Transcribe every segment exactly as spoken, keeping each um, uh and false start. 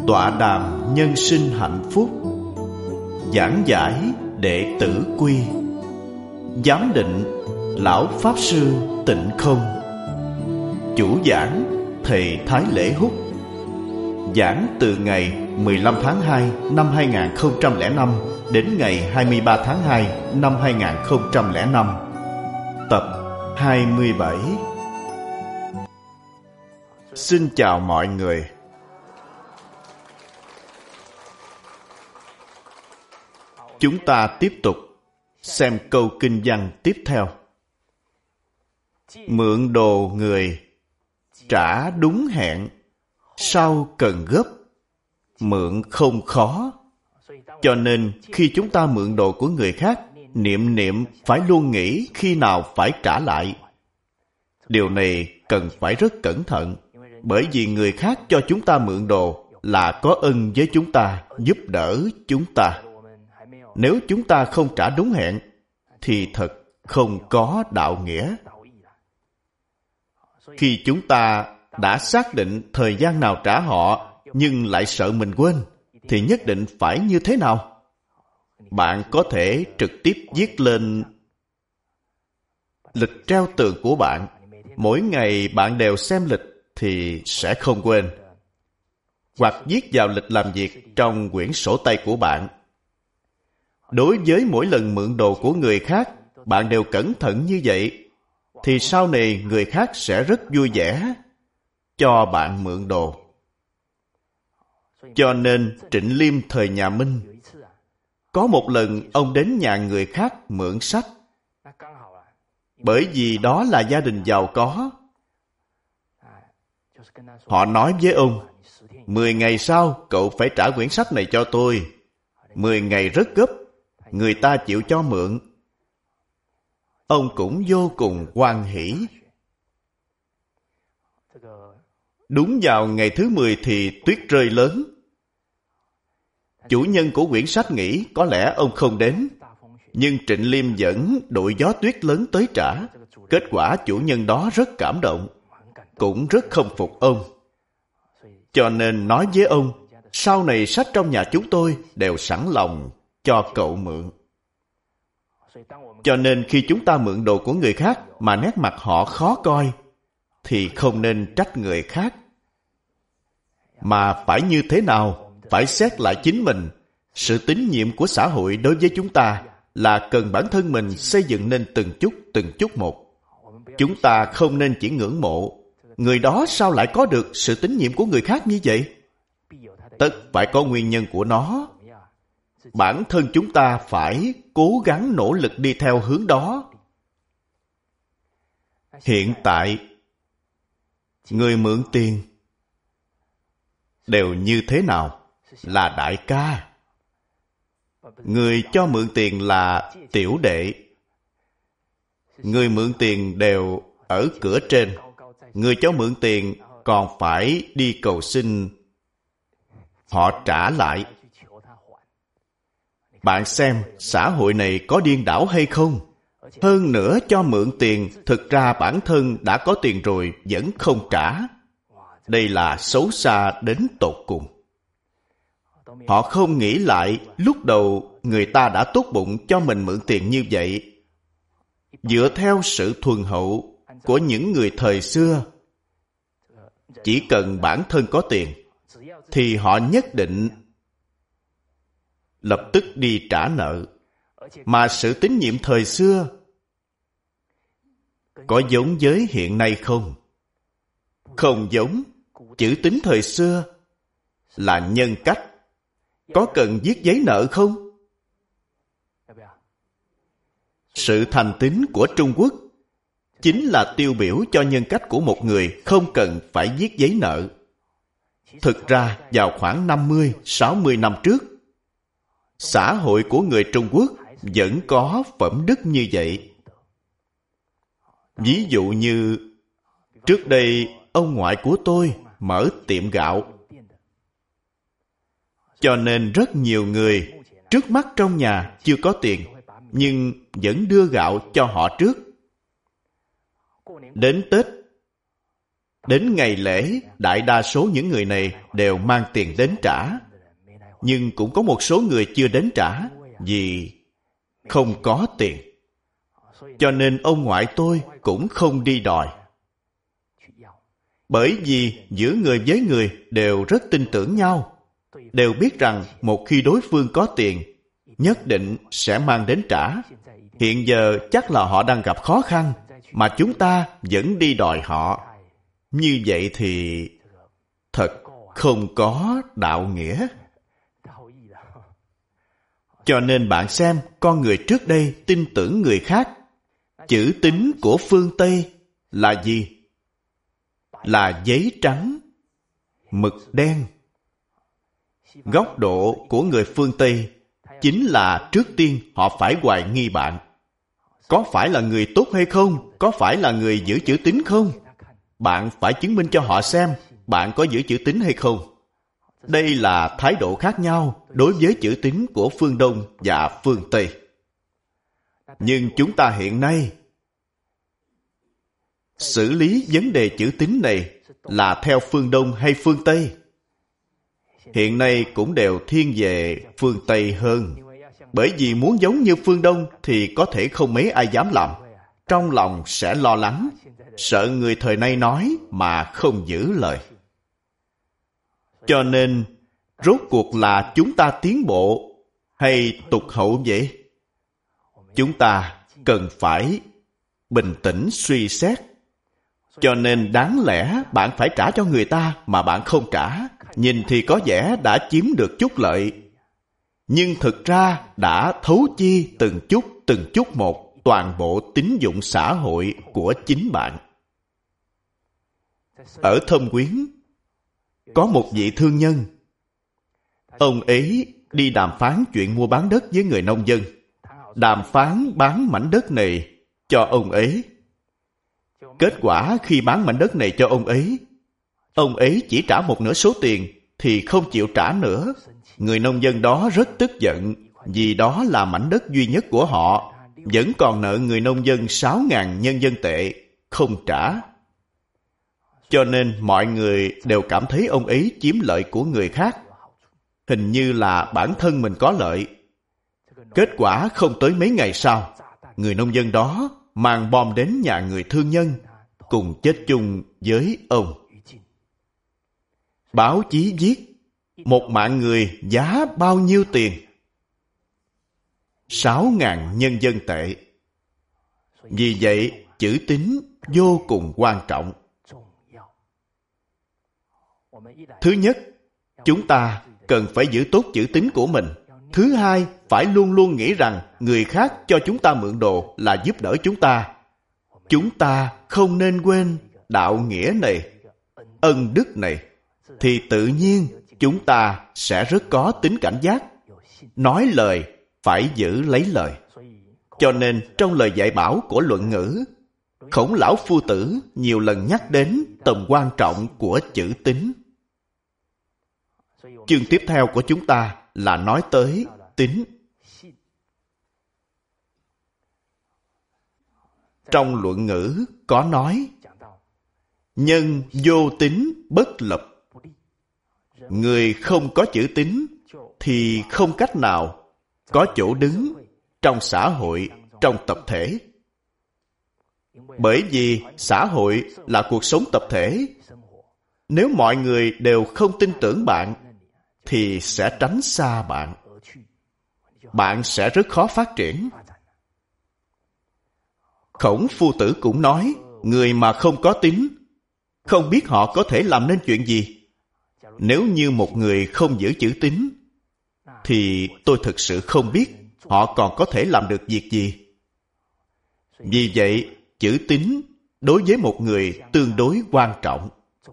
tọa đàm nhân sinh hạnh phúc, giảng giải đệ tử quy, giám định lão pháp sư Tịnh Không, chủ giảng thầy Thái Lễ Húc. Giảng từ ngày mười lăm tháng hai năm hai nghìn không trăm lẻ năm đến ngày hai mươi ba tháng hai năm hai nghìn không trăm lẻ năm. Tập hai mươi bảy. Xin chào mọi người. Chúng ta tiếp tục xem câu kinh văn tiếp theo. Mượn đồ người, trả đúng hẹn, sau cần gấp, mượn không khó. Cho nên khi chúng ta mượn đồ của người khác, niệm niệm phải luôn nghĩ khi nào phải trả lại. Điều này cần phải rất cẩn thận, bởi vì người khác cho chúng ta mượn đồ là có ân với chúng ta, giúp đỡ chúng ta. Nếu chúng ta không trả đúng hẹn, thì thật không có đạo nghĩa. Khi chúng ta đã xác định thời gian nào trả họ, nhưng lại sợ mình quên, thì nhất định phải như thế nào? Bạn có thể trực tiếp viết lên lịch treo tường của bạn. Mỗi ngày bạn đều xem lịch thì sẽ không quên. Hoặc viết vào lịch làm việc trong quyển sổ tay của bạn. Đối với mỗi lần mượn đồ của người khác, bạn đều cẩn thận như vậy, thì sau này người khác sẽ rất vui vẻ cho bạn mượn đồ. Cho nên Trịnh Liêm thời nhà Minh, có một lần ông đến nhà người khác mượn sách. Bởi vì đó là gia đình giàu có. Họ nói với ông, mười ngày sau cậu phải trả quyển sách này cho tôi. Mười ngày rất gấp, người ta chịu cho mượn. Ông cũng vô cùng hoan hỉ. Đúng vào ngày thứ mười thì tuyết rơi lớn. Chủ nhân của quyển sách nghĩ có lẽ ông không đến, nhưng Trịnh Liêm vẫn đội gió tuyết lớn tới trả. Kết quả chủ nhân đó rất cảm động, cũng rất khâm phục ông. Cho nên nói với ông, sau này sách trong nhà chúng tôi đều sẵn lòng cho cậu mượn. Cho nên khi chúng ta mượn đồ của người khác mà nét mặt họ khó coi, thì không nên trách người khác. Mà phải như thế nào? Phải xét lại chính mình. Sự tín nhiệm của xã hội đối với chúng ta là cần bản thân mình xây dựng nên từng chút từng chút một. Chúng ta không nên chỉ ngưỡng mộ. Người đó sao lại có được sự tín nhiệm của người khác như vậy? Tất phải có nguyên nhân của nó. Bản thân chúng ta phải cố gắng nỗ lực đi theo hướng đó. Hiện tại, người mượn tiền đều như thế nào? Là đại ca. Người cho mượn tiền là tiểu đệ. Người mượn tiền đều ở cửa trên. Người cho mượn tiền còn phải đi cầu xin họ trả lại. Bạn xem xã hội này có điên đảo hay không? Hơn nữa cho mượn tiền, thực ra bản thân đã có tiền rồi vẫn không trả. Đây là xấu xa đến tột cùng. Họ không nghĩ lại lúc đầu người ta đã tốt bụng cho mình mượn tiền như vậy. Dựa theo sự thuần hậu của những người thời xưa, chỉ cần bản thân có tiền thì họ nhất định lập tức đi trả nợ. Mà sự tín nhiệm thời xưa có giống với hiện nay không? Không giống. Chữ tín thời xưa là nhân cách. Có cần viết giấy nợ không? Sự thành tín của Trung Quốc chính là tiêu biểu cho nhân cách của một người không cần phải viết giấy nợ. Thực ra vào khoảng năm mươi, sáu mươi năm trước, xã hội của người Trung Quốc vẫn có phẩm đức như vậy. Ví dụ như trước đây ông ngoại của tôi mở tiệm gạo. Cho nên rất nhiều người trước mắt trong nhà chưa có tiền, nhưng vẫn đưa gạo cho họ trước. Đến Tết, Đến ngày lễ, đại đa số những người này đều mang tiền đến trả. Nhưng cũng có một số người chưa đến trả vì không có tiền. Cho nên ông ngoại tôi cũng không đi đòi. Bởi vì giữa người với người đều rất tin tưởng nhau, đều biết rằng một khi đối phương có tiền, nhất định sẽ mang đến trả. Hiện giờ chắc là họ đang gặp khó khăn, mà chúng ta vẫn đi đòi họ. Như vậy thì thật không có đạo nghĩa. Cho nên bạn xem, con người trước đây tin tưởng người khác. Chữ tín của phương Tây là gì? Là giấy trắng, mực đen. Góc độ của người phương Tây chính là trước tiên họ phải hoài nghi bạn. Có phải là người tốt hay không? Có phải là người giữ chữ tín không? Bạn phải chứng minh cho họ xem bạn có giữ chữ tín hay không. Đây là thái độ khác nhau đối với chữ tín của phương Đông và phương Tây. Nhưng chúng ta hiện nay xử lý vấn đề chữ tín này là theo phương Đông hay phương Tây? Hiện nay cũng đều thiên về phương Tây hơn. Bởi vì muốn giống như phương Đông thì có thể không mấy ai dám làm. Trong lòng sẽ lo lắng, sợ người thời nay nói mà không giữ lời. Cho nên, rốt cuộc là chúng ta tiến bộ hay tụt hậu vậy? Chúng ta cần phải bình tĩnh suy xét. Cho nên đáng lẽ bạn phải trả cho người ta mà bạn không trả. Nhìn thì có vẻ đã chiếm được chút lợi, nhưng thực ra đã thấu chi từng chút từng chút một toàn bộ tín dụng xã hội của chính bạn. Ở Thâm Quyến có một vị thương nhân. Ông ấy đi đàm phán chuyện mua bán đất với người nông dân. Đàm phán bán mảnh đất này cho ông ấy. Kết quả khi bán mảnh đất này cho ông ấy, ông ấy chỉ trả một nửa số tiền thì không chịu trả nữa. Người nông dân đó rất tức giận vì đó là mảnh đất duy nhất của họ, vẫn còn nợ người nông dân sáu nghìn nhân dân tệ, không trả. Cho nên mọi người đều cảm thấy ông ấy chiếm lợi của người khác. Hình như là bản thân mình có lợi. Kết quả không tới mấy ngày sau, người nông dân đó mang bom đến nhà người thương nhân, cùng chết chung với ông. Báo chí viết, một mạng người giá bao nhiêu tiền? Sáu ngàn nhân dân tệ. Vì vậy, chữ tín vô cùng quan trọng. Thứ nhất, chúng ta cần phải giữ tốt chữ tín của mình. Thứ hai, phải luôn luôn nghĩ rằng người khác cho chúng ta mượn đồ là giúp đỡ chúng ta. Chúng ta không nên quên đạo nghĩa này, ân đức này, thì tự nhiên chúng ta sẽ rất có tính cảnh giác. Nói lời phải giữ lấy lời. Cho nên trong lời dạy bảo của Luận Ngữ, Khổng Lão Phu Tử nhiều lần nhắc đến tầm quan trọng của chữ tín. Chương tiếp theo của chúng ta là nói tới tín. Trong Luận Ngữ có nói, nhân vô tín bất lập. Người không có chữ tín thì không cách nào có chỗ đứng trong xã hội, trong tập thể. Bởi vì xã hội là cuộc sống tập thể. Nếu mọi người đều không tin tưởng bạn thì sẽ tránh xa bạn. Bạn sẽ rất khó phát triển. Khổng Phu Tử cũng nói, người mà không có tín, không biết họ có thể làm nên chuyện gì. Nếu như một người không giữ chữ tín, thì tôi thực sự không biết họ còn có thể làm được việc gì. Vì vậy, chữ tín đối với một người tương đối quan trọng.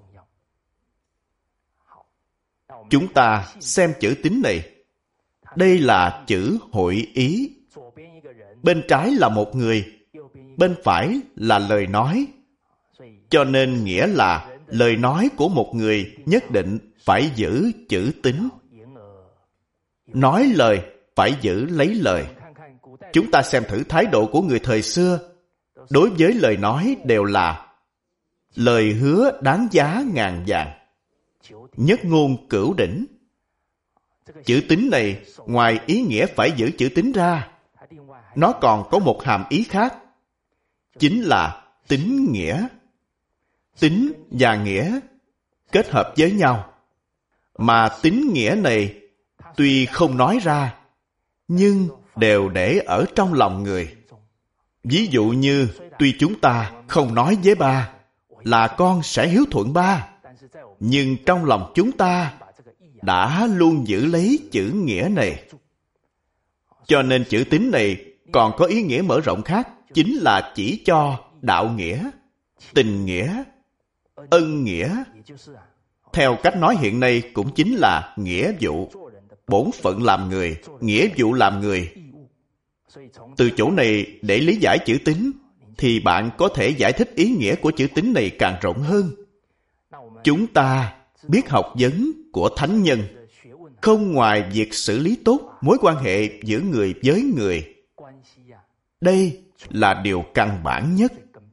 Chúng ta xem chữ tín này. Đây là chữ hội ý. Bên trái là một người, bên phải là lời nói. Cho nên nghĩa là lời nói của một người nhất định phải giữ chữ tín. Nói lời phải giữ lấy lời. Chúng ta xem thử thái độ của người thời xưa đối với lời nói đều là lời hứa đáng giá ngàn vàng, nhất ngôn cửu đỉnh. Chữ tín này, ngoài ý nghĩa phải giữ chữ tín ra, nó còn có một hàm ý khác, chính là tín nghĩa. Tín và nghĩa kết hợp với nhau, mà tín nghĩa này tuy không nói ra, nhưng đều để ở trong lòng người. Ví dụ như, tuy chúng ta không nói với ba là con sẽ hiếu thuận ba, nhưng trong lòng chúng ta đã luôn giữ lấy chữ nghĩa này. Cho nên chữ tín này còn có ý nghĩa mở rộng khác, chính là chỉ cho đạo nghĩa, tình nghĩa, ân nghĩa. Theo cách nói hiện nay cũng chính là nghĩa vụ, bổn phận làm người, nghĩa vụ làm người. Từ chỗ này để lý giải chữ tín, thì bạn có thể giải thích ý nghĩa của chữ tín này càng rộng hơn. Chúng ta biết học vấn của thánh nhân, không ngoài việc xử lý tốt mối quan hệ giữa người với người. Đây là điều căn bản nhất.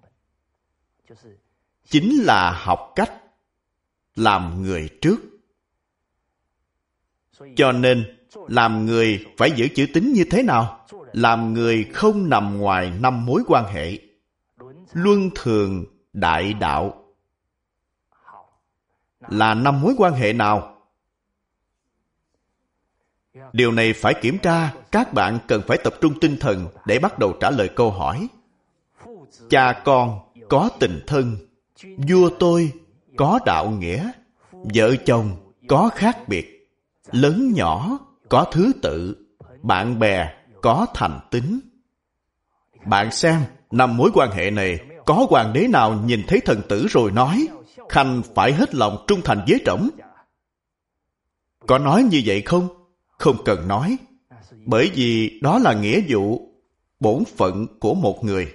Chính là học cách làm người trước. Cho nên, làm người phải giữ chữ tín như thế nào? Làm người không nằm ngoài năm mối quan hệ. Luân thường đại đạo là năm mối quan hệ nào? Điều này phải kiểm tra. Các bạn cần phải tập trung tinh thần để bắt đầu trả lời câu hỏi. Cha con có tình thân, vua tôi có đạo nghĩa, vợ chồng có khác biệt, lớn nhỏ có thứ tự, bạn bè có thành tín. Bạn xem, năm mối quan hệ này, có hoàng đế nào nhìn thấy thần tử rồi nói khanh phải hết lòng trung thành với trẫm? Có nói như vậy không? Không cần nói. Bởi vì đó là nghĩa vụ, bổn phận của một người,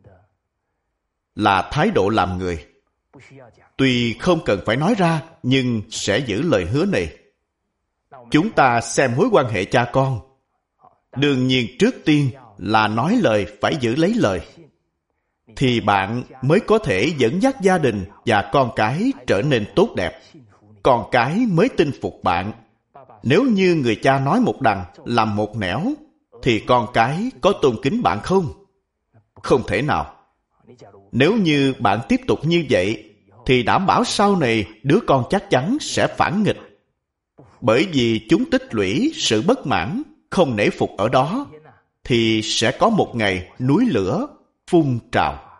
là thái độ làm người. Tuy không cần phải nói ra, nhưng sẽ giữ lời hứa này. Chúng ta xem mối quan hệ cha con. Đương nhiên trước tiên là nói lời phải giữ lấy lời, thì bạn mới có thể dẫn dắt gia đình và con cái trở nên tốt đẹp. Con cái mới tin phục bạn. Nếu như người cha nói một đằng, làm một nẻo, thì con cái có tôn kính bạn không? Không thể nào. Nếu như bạn tiếp tục như vậy, thì đảm bảo sau này đứa con chắc chắn sẽ phản nghịch. Bởi vì chúng tích lũy sự bất mãn, không nể phục ở đó, thì sẽ có một ngày núi lửa phun trào.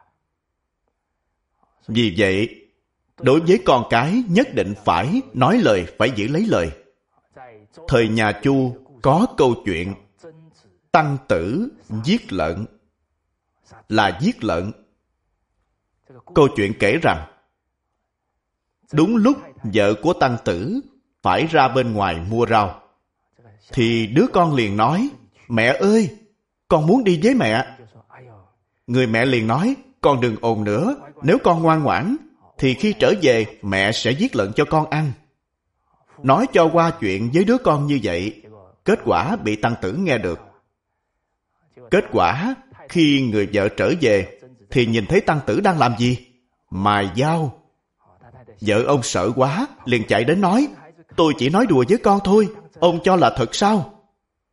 Vì vậy, đối với con cái nhất định phải nói lời, phải giữ lấy lời. Thời nhà Chu có câu chuyện tăng tử giết lợn. Là giết lợn. Câu chuyện kể rằng, đúng lúc vợ của tăng tử phải ra bên ngoài mua rau, thì đứa con liền nói, mẹ ơi, con muốn đi với mẹ. Người mẹ liền nói, con đừng ồn nữa, nếu con ngoan ngoãn, thì khi trở về mẹ sẽ giết lợn cho con ăn. Nói cho qua chuyện với đứa con như vậy, kết quả bị tăng tử nghe được. Kết quả, khi người vợ trở về, thì nhìn thấy tăng tử đang làm gì? Mài dao. Vợ ông sợ quá, liền chạy đến nói, tôi chỉ nói đùa với con thôi, ông cho là thật sao?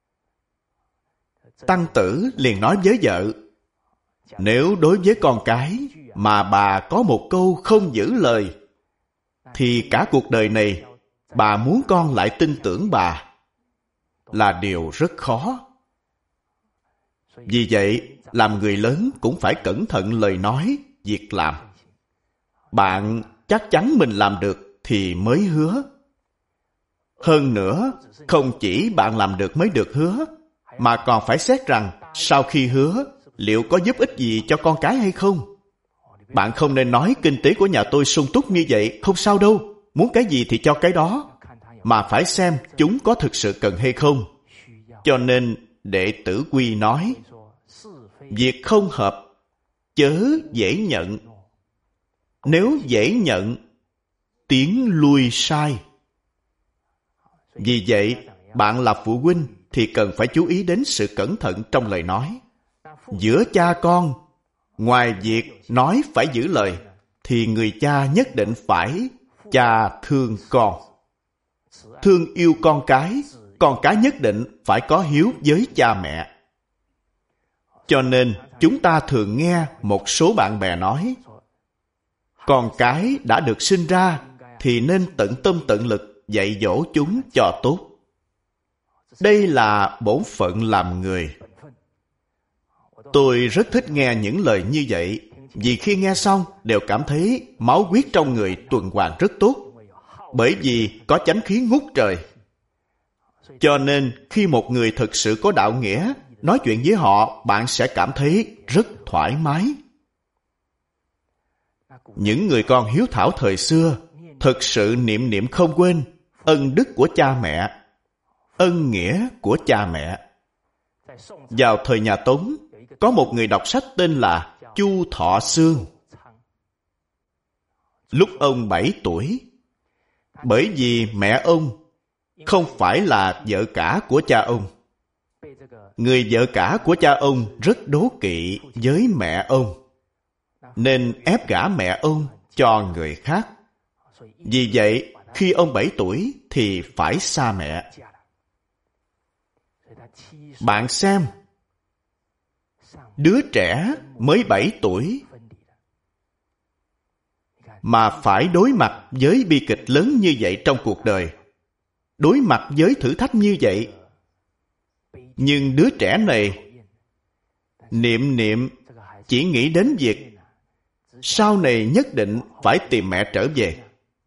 Tăng tử liền nói với vợ, nếu đối với con cái mà bà có một câu không giữ lời, thì cả cuộc đời này bà muốn con lại tin tưởng bà là điều rất khó. Vì vậy, làm người lớn cũng phải cẩn thận lời nói, việc làm. Bạn chắc chắn mình làm được thì mới hứa. Hơn nữa, không chỉ bạn làm được mới được hứa, mà còn phải xét rằng sau khi hứa, liệu có giúp ích gì cho con cái hay không? Bạn không nên nói kinh tế của nhà tôi sung túc như vậy, không sao đâu, muốn cái gì thì cho cái đó, mà phải xem chúng có thực sự cần hay không. Cho nên, Đệ Tử Quy nói, việc không hợp, chớ dễ nhận. Nếu dễ nhận, tiến lui sai. Vì vậy, bạn là phụ huynh thì cần phải chú ý đến sự cẩn thận trong lời nói. Giữa cha con, ngoài việc nói phải giữ lời, thì người cha nhất định phải cha thương con. Thương yêu con cái, con cái nhất định phải có hiếu với cha mẹ. Cho nên chúng ta thường nghe một số bạn bè nói, con cái đã được sinh ra thì nên tận tâm tận lực dạy dỗ chúng cho tốt. Đây là bổn phận làm người. Tôi rất thích nghe những lời như vậy, vì khi nghe xong đều cảm thấy máu huyết trong người tuần hoàn rất tốt, bởi vì có chánh khí ngút trời. Cho nên khi một người thực sự có đạo nghĩa nói chuyện với họ, bạn sẽ cảm thấy rất thoải mái. Những người con hiếu thảo thời xưa thực sự niệm niệm không quên ân đức của cha mẹ, ân nghĩa của cha mẹ. Vào thời nhà Tống, có một người đọc sách tên là Chu Thọ Xương. Lúc ông bảy tuổi, bởi vì mẹ ông không phải là vợ cả của cha ông, người vợ cả của cha ông rất đố kỵ với mẹ ông, nên ép gả mẹ ông cho người khác. Vì vậy, khi ông bảy tuổi thì phải xa mẹ. Bạn xem, đứa trẻ mới bảy tuổi mà phải đối mặt với bi kịch lớn như vậy trong cuộc đời, đối mặt với thử thách như vậy. Nhưng đứa trẻ này niệm niệm chỉ nghĩ đến việc sau này nhất định phải tìm mẹ trở về.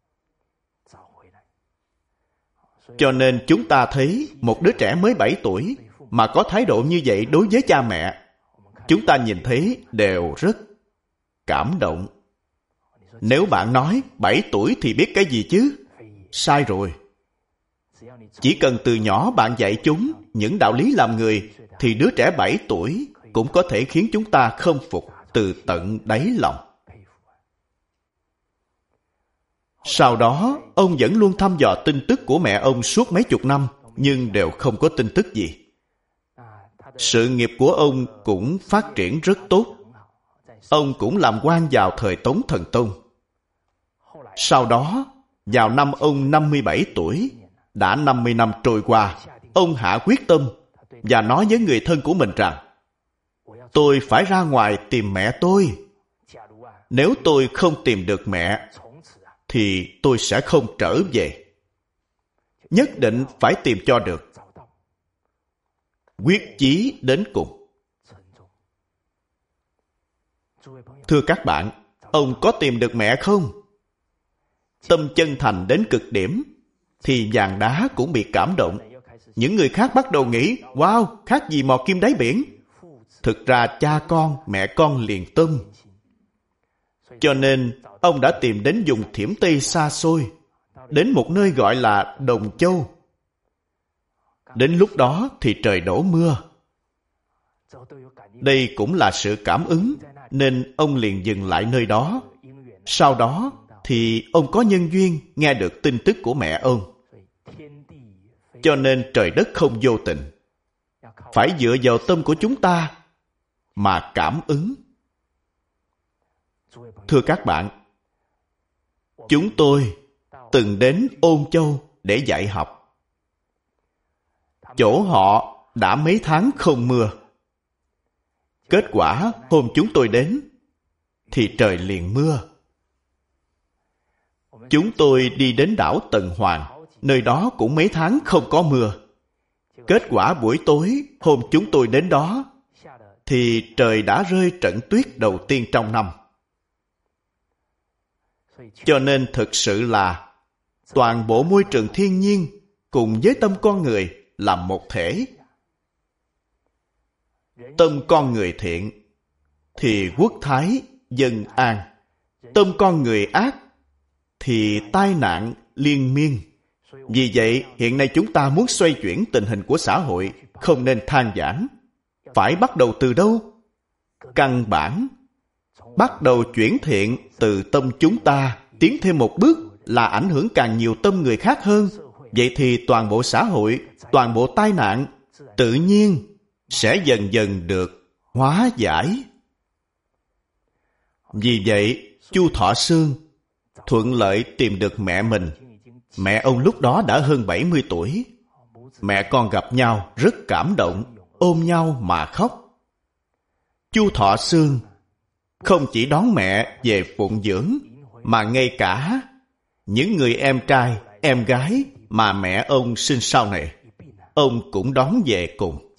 Cho nên chúng ta thấy một đứa trẻ mới bảy tuổi mà có thái độ như vậy đối với cha mẹ, chúng ta nhìn thấy đều rất cảm động. Nếu bạn nói bảy tuổi thì biết cái gì chứ? Sai rồi. Chỉ cần từ nhỏ bạn dạy chúng những đạo lý làm người, thì đứa trẻ bảy tuổi cũng có thể khiến chúng ta khâm phục từ tận đáy lòng. Sau đó, ông vẫn luôn thăm dò tin tức của mẹ ông suốt mấy chục năm, nhưng đều không có tin tức gì. Sự nghiệp của ông cũng phát triển rất tốt. Ông cũng làm quan vào thời Tống Thần Tông. Sau đó, vào năm ông năm mươi bảy tuổi, đã năm mươi năm trôi qua, ông hạ quyết tâm và nói với người thân của mình rằng, tôi phải ra ngoài tìm mẹ tôi. Nếu tôi không tìm được mẹ, thì tôi sẽ không trở về. Nhất định phải tìm cho được. Quyết chí đến cùng. Thưa các bạn, ông có tìm được mẹ không? Tâm chân thành đến cực điểm, thì vàng đá cũng bị cảm động. Những người khác bắt đầu nghĩ, wow, khác gì mò kim đáy biển. Thực ra cha con, mẹ con liền tâm. Cho nên, ông đã tìm đến vùng Thiểm Tây xa xôi, đến một nơi gọi là Đồng Châu. Đến lúc đó thì trời đổ mưa. Đây cũng là sự cảm ứng, nên ông liền dừng lại nơi đó. Sau đó thì ông có nhân duyên nghe được tin tức của mẹ ông. Cho nên trời đất không vô tình, phải dựa vào tâm của chúng ta mà cảm ứng. Thưa các bạn, chúng tôi từng đến Ôn Châu để dạy học. Chỗ họ đã mấy tháng không mưa. Kết quả hôm chúng tôi đến thì trời liền mưa. Chúng tôi đi đến đảo Tần Hoàng, nơi đó cũng mấy tháng không có mưa. Kết quả buổi tối hôm chúng tôi đến đó thì trời đã rơi trận tuyết đầu tiên trong năm. Cho nên thực sự là toàn bộ môi trường thiên nhiên cùng với tâm con người là một thể. Tâm con người thiện thì quốc thái dân an. Tâm con người ác thì tai nạn liên miên. Vì vậy, hiện nay chúng ta muốn xoay chuyển tình hình của xã hội, không nên than vãn. Phải bắt đầu từ đâu? Căn bản, bắt đầu chuyển thiện từ tâm chúng ta, tiến thêm một bước là ảnh hưởng càng nhiều tâm người khác hơn. Vậy thì toàn bộ xã hội, toàn bộ tai nạn, tự nhiên sẽ dần dần được hóa giải. Vì vậy, Chu Thọ Xương thuận lợi tìm được mẹ mình. Mẹ ông lúc đó đã hơn bảy mươi tuổi. Mẹ con gặp nhau rất cảm động, ôm nhau mà khóc. Chu Thọ Xương không chỉ đón mẹ về phụng dưỡng, mà ngay cả những người em trai, em gái mà mẹ ông sinh sau này, ông cũng đón về cùng.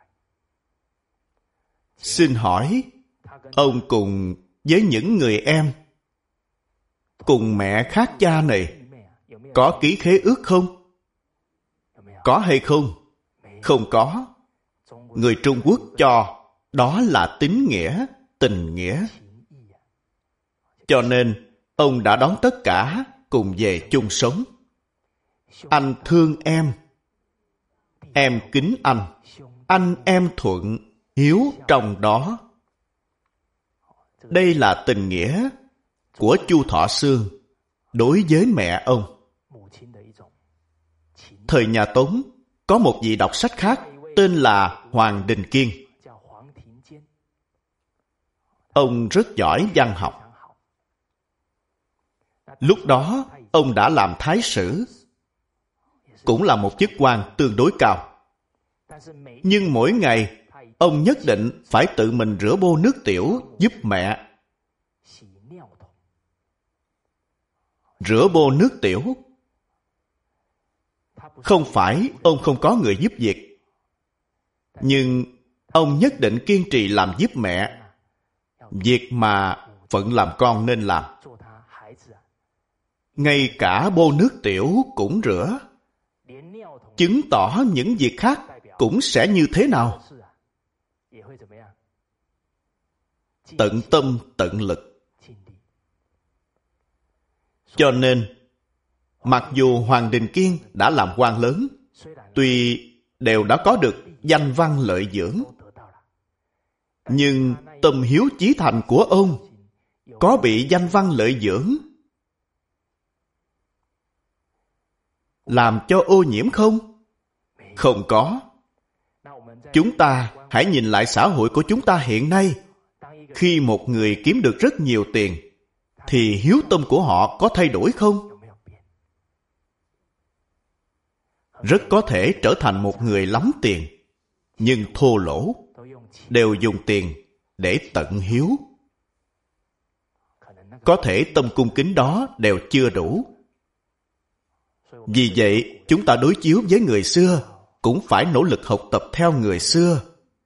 Xin hỏi, ông cùng với những người em cùng mẹ khác cha này có ký khế ước không? Có hay không? Không có. Người Trung Quốc cho đó là tín nghĩa, tình nghĩa. Cho nên ông đã đón tất cả cùng về chung sống. Anh thương em, em kính anh, anh em thuận, hiếu trong đó. Đây là tình nghĩa của Chu Thọ Xương đối với mẹ ông. Thời nhà Tống, có một vị đọc sách khác tên là Hoàng Đình Kiên. Ông rất giỏi văn học. Lúc đó, ông đã làm thái sử, cũng là một chức quan tương đối cao. Nhưng mỗi ngày, ông nhất định phải tự mình rửa bô nước tiểu giúp mẹ. Rửa bô nước tiểu. Không phải ông không có người giúp việc, nhưng ông nhất định kiên trì làm giúp mẹ việc mà phận làm con nên làm. Ngay cả bô nước tiểu cũng rửa, chứng tỏ những việc khác cũng sẽ như thế nào. Tận tâm, tận lực. Cho nên, mặc dù Hoàng Đình Kiên đã làm quan lớn, tuy đều đã có được danh văn lợi dưỡng, nhưng tâm hiếu chí thành của ông có bị danh văn lợi dưỡng làm cho ô nhiễm không? Không có. Chúng ta hãy nhìn lại xã hội của chúng ta hiện nay. Khi một người kiếm được rất nhiều tiền, thì hiếu tâm của họ có thay đổi không? Rất có thể trở thành một người lắm tiền, nhưng thô lỗ, đều dùng tiền để tận hiếu. Có thể tâm cung kính đó đều chưa đủ. Vì vậy, chúng ta đối chiếu với người xưa, cũng phải nỗ lực học tập theo người xưa.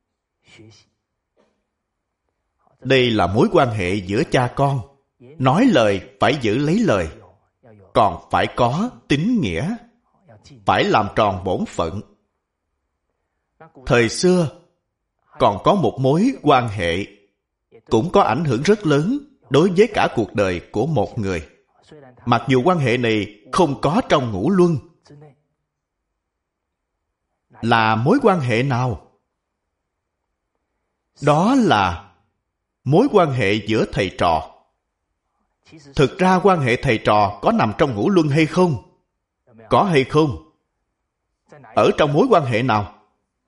Đây là mối quan hệ giữa cha con. Nói lời phải giữ lấy lời, còn phải có tín nghĩa, phải làm tròn bổn phận. Thời xưa, còn có một mối quan hệ cũng có ảnh hưởng rất lớn đối với cả cuộc đời của một người. Mặc dù quan hệ này không có trong ngũ luân. Là mối quan hệ nào? Đó là mối quan hệ giữa thầy trò. Thực ra quan hệ thầy trò có nằm trong ngũ luân hay không? Có hay không? Ở trong mối quan hệ nào?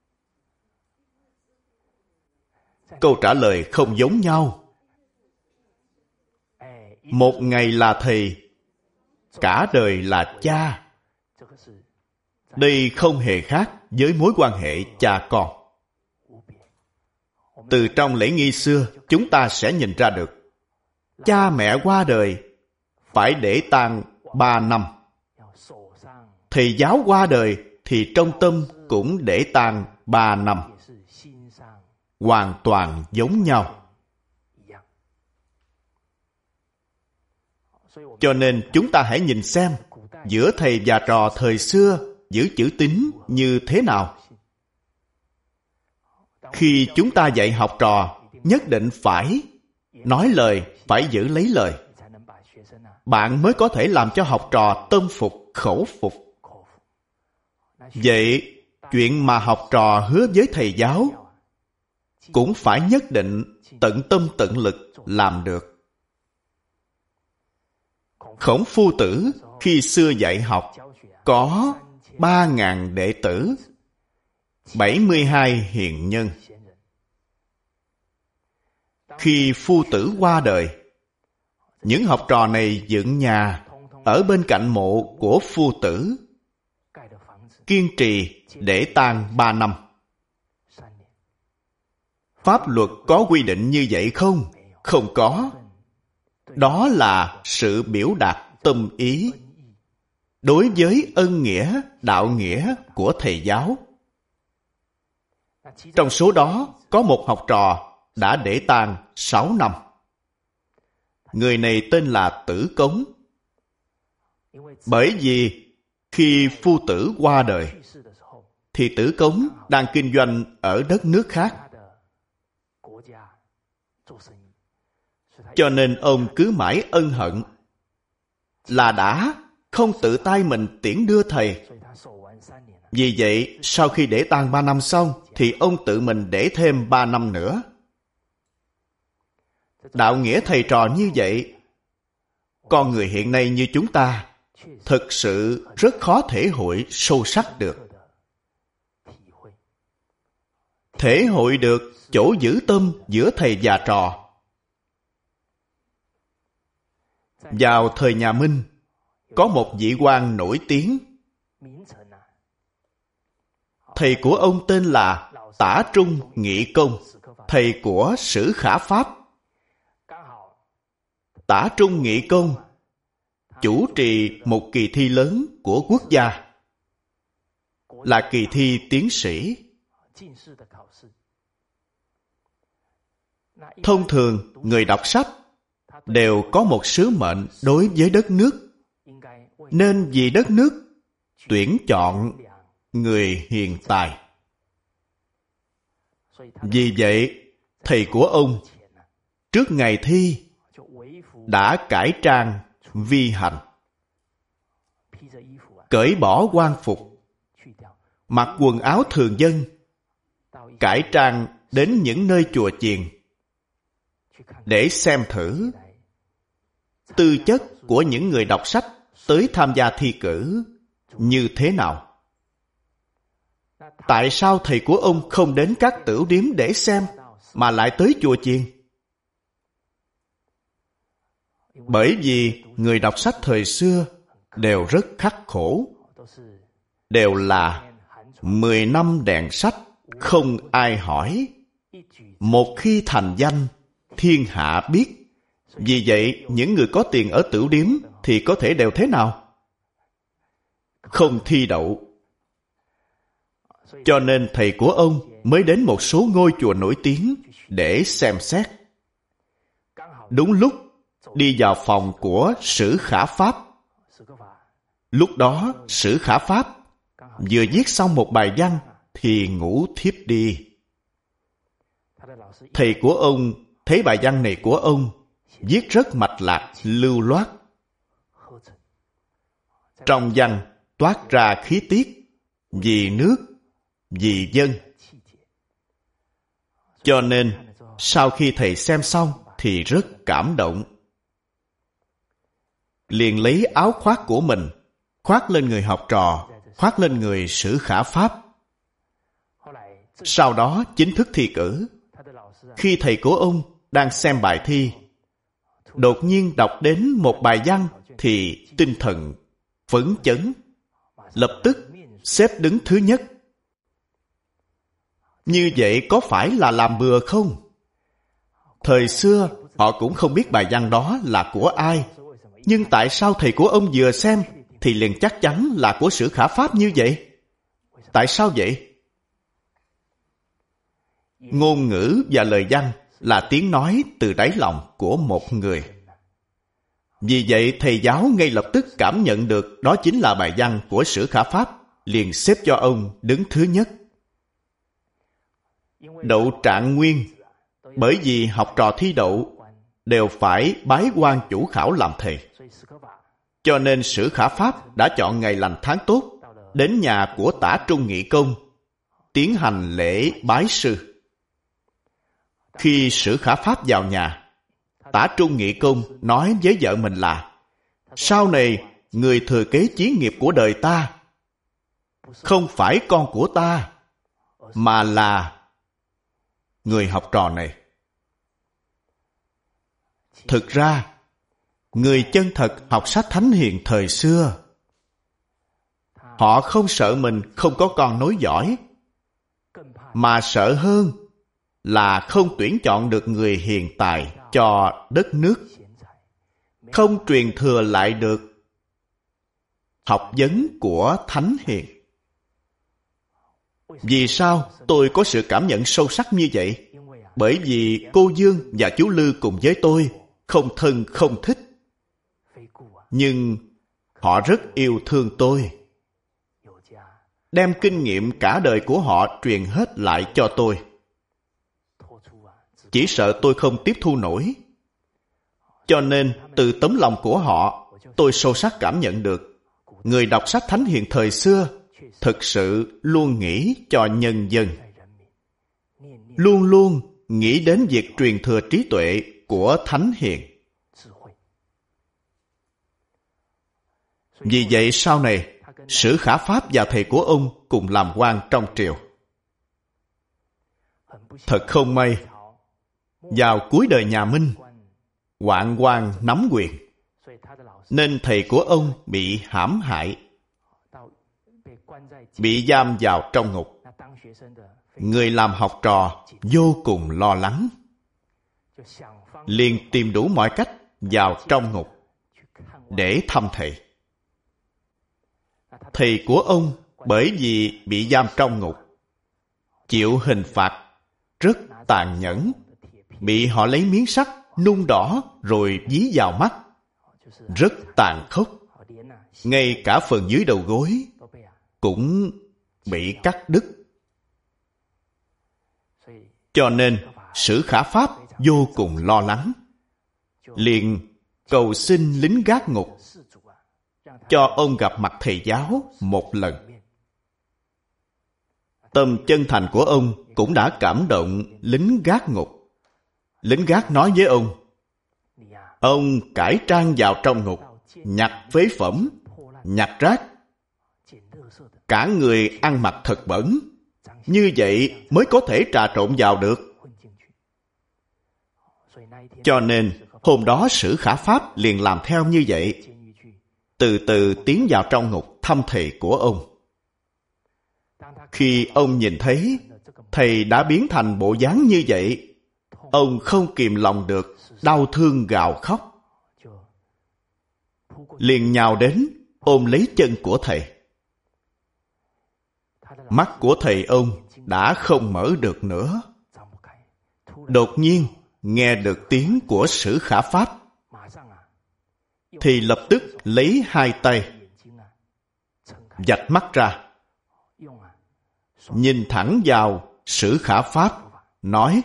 Câu trả lời không giống nhau. Một ngày là thầy, cả đời là cha. Đây không hề khác với mối quan hệ cha con. Từ trong lễ nghi xưa, chúng ta sẽ nhìn ra được. Cha mẹ qua đời phải để tang ba năm. Thầy giáo qua đời thì trong tâm cũng để tang ba năm. Hoàn toàn giống nhau. Cho nên chúng ta hãy nhìn xem giữa thầy và trò thời xưa giữ chữ tín như thế nào. Khi chúng ta dạy học trò, nhất định phải nói lời, phải giữ lấy lời. Bạn mới có thể làm cho học trò tâm phục, khẩu phục. Vậy, chuyện mà học trò hứa với thầy giáo cũng phải nhất định tận tâm tận lực làm được. Khổng Phu Tử khi xưa dạy học có ba ngàn đệ tử, bảy mươi hai hiền nhân. Khi Phu Tử qua đời, Những học trò này dựng nhà ở bên cạnh mộ của phu tử, kiên trì để tang ba năm. Pháp luật có quy định như vậy không? Không có. Đó là sự biểu đạt tâm ý đối với ân nghĩa, đạo nghĩa của thầy giáo. Trong số đó có một học trò đã để tang sáu năm. Người này tên là Tử Cống. Bởi vì khi phu tử qua đời thì Tử Cống đang kinh doanh ở đất nước khác, cho nên ông cứ mãi ân hận là đã không tự tay mình tiễn đưa thầy. Vì vậy, sau khi để tang ba năm xong, thì ông tự mình để thêm ba năm nữa. Đạo nghĩa thầy trò như vậy, con người hiện nay như chúng ta, thực sự rất khó thể hội sâu sắc được. Thể hội được chỗ giữ tâm giữa thầy và trò. Vào thời nhà Minh, có một vị quan nổi tiếng. Thầy của ông tên là Tả Trung Nghị Công, thầy của Sử Khả Pháp. Tả Trung Nghị Công chủ trì một kỳ thi lớn của quốc gia, là kỳ thi tiến sĩ. Thông thường, người đọc sách đều có một sứ mệnh đối với đất nước, nên vì đất nước tuyển chọn người hiền tài. Vì vậy, thầy của ông trước ngày thi đã cải trang vi hành, cởi bỏ quan phục, mặc quần áo thường dân, cải trang đến những nơi chùa chiền để xem thử tư chất của những người đọc sách tới tham gia thi cử như thế nào. Tại sao thầy của ông không đến các tửu điếm để xem, mà lại tới chùa chiền? Bởi vì người đọc sách thời xưa đều rất khắc khổ, đều là mười năm đèn sách, không ai hỏi. Một khi thành danh, thiên hạ biết. Vì vậy, những người có tiền ở tửu điếm thì có thể đều thế nào? Không thi đậu. Cho nên thầy của ông mới đến một số ngôi chùa nổi tiếng để xem xét. Đúng lúc đi vào phòng của Sử Khả Pháp. Lúc đó Sử Khả Pháp vừa viết xong một bài văn thì ngủ thiếp đi. Thầy của ông thấy bài văn này của ông viết rất mạch lạc, lưu loát. Trong văn toát ra khí tiết vì nước, vì dân. Cho nên sau khi thầy xem xong thì rất cảm động. Liền lấy áo khoác của mình khoác lên người học trò, khoác lên người Sử Khả Pháp. Sau đó chính thức thi cử. Khi thầy của ông đang xem bài thi, đột nhiên đọc đến một bài văn thì tinh thần phấn chấn, lập tức xếp đứng thứ nhất. Như vậy có phải là làm bừa không? Thời xưa họ cũng không biết bài văn đó là của ai, nhưng tại sao thầy của ông vừa xem thì liền chắc chắn là của Sử Khả Pháp như vậy? Tại sao vậy? Ngôn ngữ và lời văn là tiếng nói từ đáy lòng của một người. Vì vậy thầy giáo ngay lập tức cảm nhận được đó chính là bài văn của Sử Khả Pháp, liền xếp cho ông đứng thứ nhất. Đậu trạng nguyên, bởi vì học trò thi đậu đều phải bái quan chủ khảo làm thầy. Cho nên Sử Khả Pháp đã chọn ngày lành tháng tốt đến nhà của Tả Trung Nghị Công tiến hành lễ bái sư. Khi Sử Khả Pháp vào nhà, Tả Trung Nghị Công nói với vợ mình là: sau này người thừa kế chí nghiệp của đời ta không phải con của ta, mà là người học trò này. Thực ra Người chân thật học sách thánh hiền thời xưa, họ không sợ mình không có con nối dõi, mà sợ hơn là không tuyển chọn được người hiền tài cho đất nước, không truyền thừa lại được học vấn của thánh hiền. Vì sao tôi có sự cảm nhận sâu sắc như vậy? Bởi vì cô Dương và chú Lư cùng với tôi không thân không thích, nhưng họ rất yêu thương tôi, đem kinh nghiệm cả đời của họ truyền hết lại cho tôi. Chỉ sợ tôi không tiếp thu nổi. Cho nên từ tấm lòng của họ, tôi sâu sắc cảm nhận được người đọc sách thánh hiền thời xưa thực sự luôn nghĩ cho nhân dân, luôn luôn nghĩ đến việc truyền thừa trí tuệ của thánh hiền. Vì vậy sau này, Sử Khả Pháp và thầy của ông cùng làm quan trong triều. Thật không may, vào cuối đời nhà Minh, hoạn quan nắm quyền, nên thầy của ông bị hãm hại, bị giam vào trong ngục. Người làm học trò vô cùng lo lắng, liền tìm đủ mọi cách vào trong ngục để thăm thầy. Thầy của ông bởi vì bị giam trong ngục, chịu hình phạt rất tàn nhẫn, bị họ lấy miếng sắt nung đỏ rồi dí vào mắt, rất tàn khốc. Ngay cả phần dưới đầu gối cũng bị cắt đứt. Cho nên Sử Khả Pháp vô cùng lo lắng, liền cầu xin lính gác ngục cho ông gặp mặt thầy giáo một lần. Tâm chân thành của ông cũng đã cảm động lính gác ngục. Lính gác nói với ông, ông cải trang vào trong ngục, nhặt phế phẩm, nhặt rác, cả người ăn mặc thật bẩn, như vậy mới có thể trà trộn vào được. Cho nên hôm đó Sử Khả Pháp liền làm theo như vậy, từ từ tiến vào trong ngục thăm thầy của ông. Khi ông nhìn thấy thầy đã biến thành bộ dáng như vậy, ông không kìm lòng được, đau thương gào khóc, liền nhào đến ôm lấy chân của thầy. Mắt của thầy ông đã không mở được nữa. Đột nhiên nghe được tiếng của Sử Khả Pháp, thì lập tức lấy hai tay vạch mắt ra, nhìn thẳng vào Sử Khả Pháp, nói: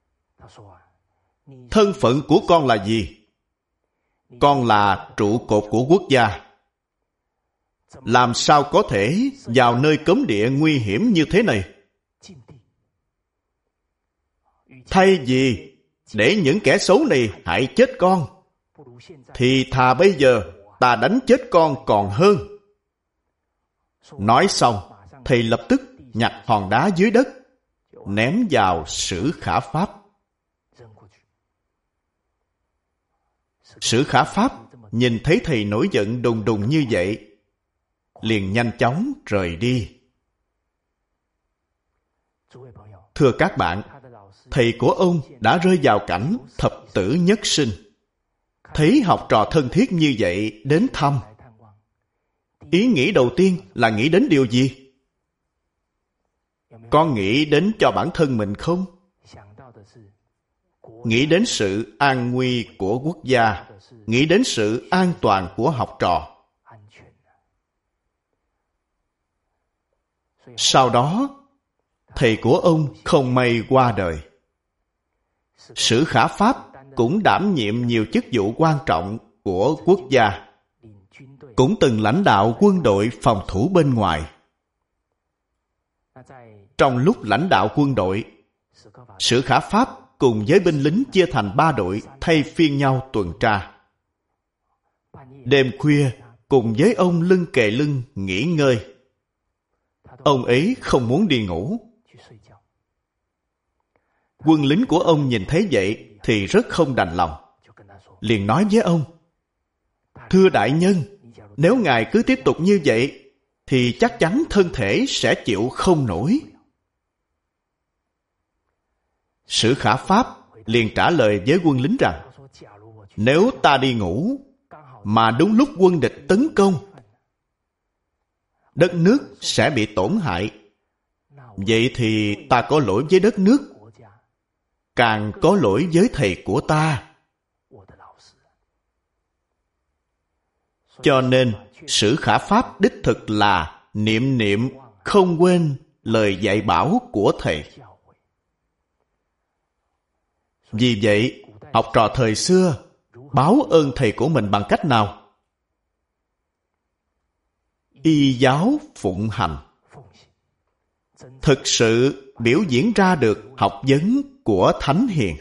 thân phận của con là gì? Con là trụ cột của quốc gia, làm sao có thể vào nơi cấm địa nguy hiểm như thế này? Thay vì để những kẻ xấu này hại chết con, thì thà bây giờ ta đánh chết con còn hơn. Nói xong, thầy lập tức nhặt hòn đá dưới đất, ném vào Sử Khả Pháp. Sử Khả Pháp nhìn thấy thầy nổi giận đùng đùng như vậy, liền nhanh chóng rời đi. Thưa các bạn, thầy của ông đã rơi vào cảnh thập tử nhất sinh. Thấy học trò thân thiết như vậy đến thăm, ý nghĩ đầu tiên là nghĩ đến điều gì? Có nghĩ đến cho bản thân mình không? Nghĩ đến sự an nguy của quốc gia, nghĩ đến sự an toàn của học trò. Sau đó, thầy của ông không may qua đời. Sử Khả Pháp cũng đảm nhiệm nhiều chức vụ quan trọng của quốc gia, cũng từng lãnh đạo quân đội phòng thủ bên ngoài. Trong lúc lãnh đạo quân đội, Sử Khả Pháp cùng với binh lính chia thành ba đội thay phiên nhau tuần tra. Đêm khuya, cùng với ông lưng kề lưng nghỉ ngơi. Ông ấy không muốn đi ngủ. Quân lính của ông nhìn thấy vậy thì rất không đành lòng, liền nói với ông: thưa đại nhân, nếu ngài cứ tiếp tục như vậy, thì chắc chắn thân thể sẽ chịu không nổi. Sử Khả Pháp liền trả lời với quân lính rằng, nếu ta đi ngủ, mà đúng lúc quân địch tấn công, đất nước sẽ bị tổn hại. Vậy thì ta có lỗi với đất nước, càng có lỗi với thầy của ta. Cho nên, Sử Khả Pháp đích thực là niệm niệm không quên lời dạy bảo của thầy. Vì vậy, học trò thời xưa báo ơn thầy của mình bằng cách nào? Y giáo phụng hành. Thực sự biểu diễn ra được học vấn của Thánh Hiền.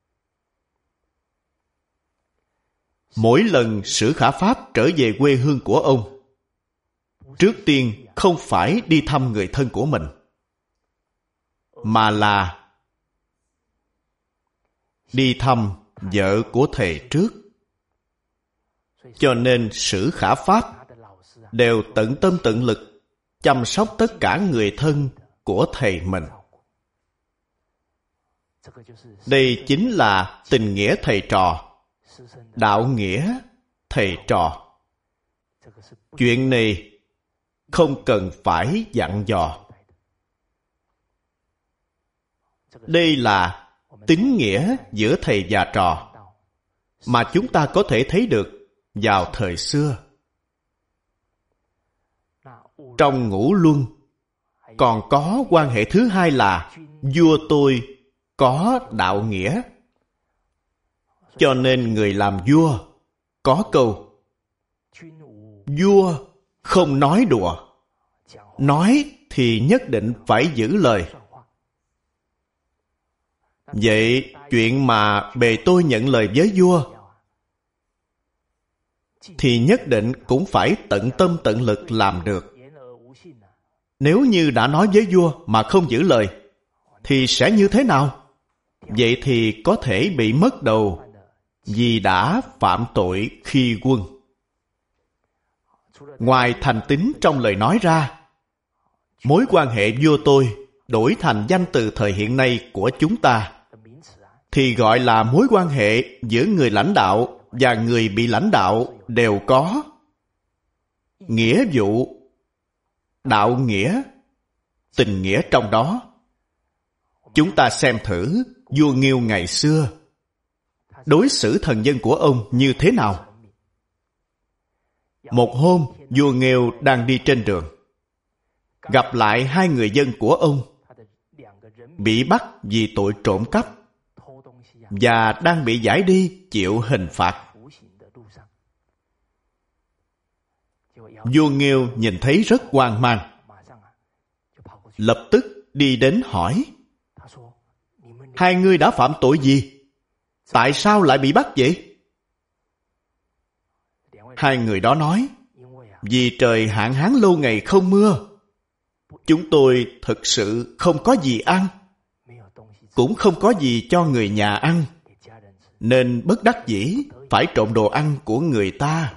Mỗi lần Sử Khả Pháp trở về quê hương của ông, trước tiên không phải đi thăm người thân của mình, mà là đi thăm vợ của thầy trước. Cho nên Sử Khả Pháp đều tận tâm tận lực chăm sóc tất cả người thân của thầy mình. Đây chính là tình nghĩa thầy trò, đạo nghĩa thầy trò. Chuyện này không cần phải dặn dò. Đây là tín nghĩa giữa thầy và trò mà chúng ta có thể thấy được vào thời xưa. Trong Ngũ Luân còn có quan hệ thứ hai là vua tôi có đạo nghĩa. Cho nên người làm vua có câu vua không nói đùa, nói thì nhất định phải giữ lời. Vậy chuyện mà bề tôi nhận lời với vua thì nhất định cũng phải tận tâm tận lực làm được. Nếu như đã nói với vua mà không giữ lời thì sẽ như thế nào? Vậy thì có thể bị mất đầu vì đã phạm tội khi quân. Ngoài thành tín trong lời nói ra, mối quan hệ vua tôi đổi thành danh từ thời hiện nay của chúng ta thì gọi là mối quan hệ giữa người lãnh đạo và người bị lãnh đạo đều có. Nghĩa vụ, đạo nghĩa, tình nghĩa trong đó. Chúng ta xem thử vua Nghiêu ngày xưa đối xử thần dân của ông như thế nào. Một hôm, vua Nghiêu đang đi trên đường, gặp lại hai người dân của ông bị bắt vì tội trộm cắp và đang bị giải đi chịu hình phạt. Vua Nghiêu nhìn thấy rất hoang mang, lập tức đi đến hỏi: hai ngươi đã phạm tội gì? Tại sao lại bị bắt vậy? Hai người đó nói: vì trời hạn hán lâu ngày không mưa, chúng tôi thực sự không có gì ăn, cũng không có gì cho người nhà ăn, nên bất đắc dĩ phải trộm đồ ăn của người ta.